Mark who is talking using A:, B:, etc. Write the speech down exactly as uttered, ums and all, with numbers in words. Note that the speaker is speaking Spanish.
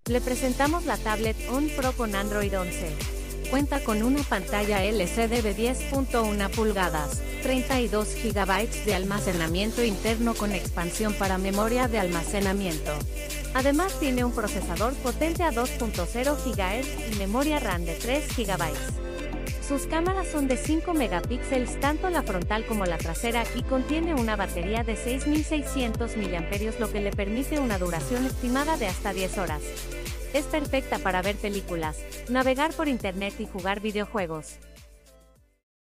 A: Le presentamos la tablet ON Pro con Android once. Cuenta con una pantalla L C D de diez punto uno pulgadas, treinta y dos gigabytes de almacenamiento interno con expansión para memoria de almacenamiento. Además tiene un procesador potente a dos punto cero gigahercios y memoria RAM de tres gigabytes. Sus cámaras son de cinco megapíxeles tanto la frontal como la trasera y contiene una batería de seis mil seiscientos miliamperios hora, lo que le permite una duración estimada de hasta diez horas. Es perfecta para ver películas, navegar por internet y jugar videojuegos.